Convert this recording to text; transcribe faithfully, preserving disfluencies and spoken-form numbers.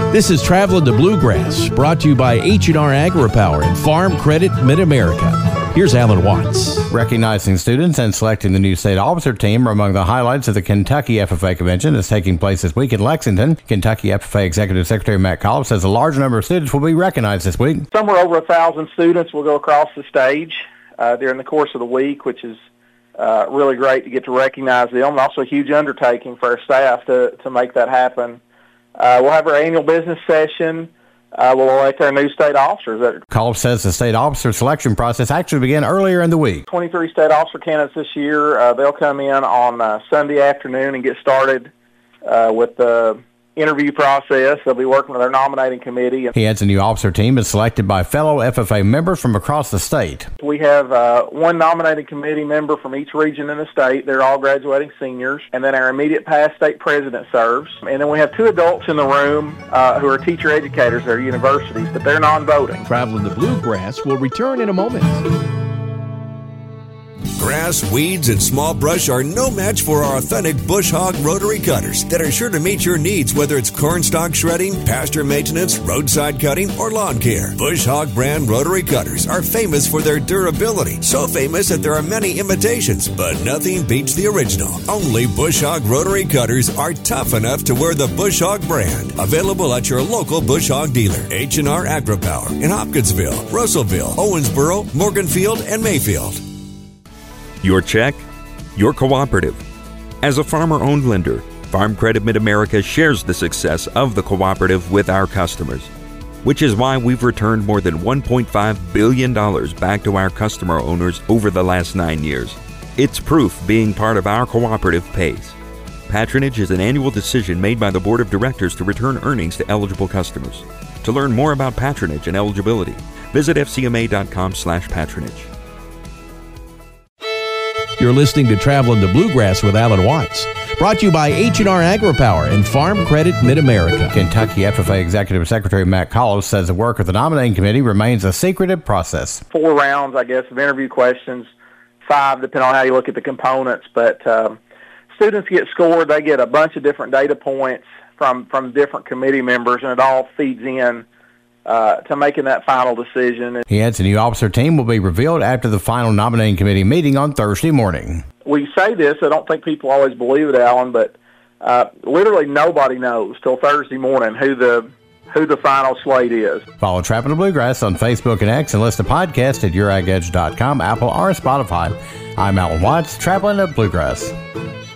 This is Traveling to Bluegrass, brought to you by H and R AgriPower and Farm Credit Mid-America. Here's Alan Watts. Recognizing students and selecting the new state officer team are among the highlights of the Kentucky F F A convention that's taking place this week in Lexington. Kentucky F F A Executive Secretary Matt Collins says a large number of students will be recognized this week. Somewhere over a thousand students will go across the stage uh, during the course of the week, which is uh, really great to get to recognize them, and also a huge undertaking for our staff to, to make that happen. Uh, we'll have our annual business session. Uh, we'll elect our new state officers. Collins says the state officer selection process actually began earlier in the week. twenty-three state officer candidates this year. Uh, they'll come in on uh, Sunday afternoon and get started uh, with the interview process. They'll be working with our nominating committee. He adds a new officer team is selected by fellow F F A members from across the state. We have uh, one nominating committee member from each region in the state. They're all graduating seniors. And then our immediate past state president serves. And then we have two adults in the room uh, who are teacher educators at our universities, but they're non-voting. Traveling to Bluegrass will return in a moment. Grass, weeds, and small brush are no match for our authentic Bush Hog rotary cutters that are sure to meet your needs, whether it's cornstalk shredding, pasture maintenance, roadside cutting, or lawn care. Bush Hog brand rotary cutters are famous for their durability. So famous that there are many imitations, but nothing beats the original. Only Bush Hog rotary cutters are tough enough to wear the Bush Hog brand. Available at your local Bush Hog dealer. H and R AgriPower in Hopkinsville, Russellville, Owensboro, Morganfield, and Mayfield. Your check, your cooperative. As a farmer-owned lender, Farm Credit Mid-America shares the success of the cooperative with our customers, which is why we've returned more than one point five billion dollars back to our customer owners over the last nine years. It's proof being part of our cooperative pays. Patronage is an annual decision made by the Board of Directors to return earnings to eligible customers. To learn more about patronage and eligibility, visit f c m a dot com slash patronage. You're listening to Traveling to Bluegrass with Alan Watts, brought to you by H and R AgriPower and Farm Credit Mid-America. Kentucky F F A Executive Secretary Matt Collins says the work of the nominating committee remains a secretive process. Four rounds, I guess, of interview questions, five, depending on how you look at the components. But um, students get scored. They get a bunch of different data points from, from different committee members, and it all feeds in Uh, to making that final decision. He adds a new officer team will be revealed after the final nominating committee meeting on Thursday morning. We say this, I don't think people always believe it, Alan, but uh, literally nobody knows till Thursday morning who the who the final slate is. Follow Traveling to Bluegrass on Facebook and X and listen to podcasts at your ag edge dot com, Apple, or Spotify. I'm Alan Watts, Traveling to Bluegrass.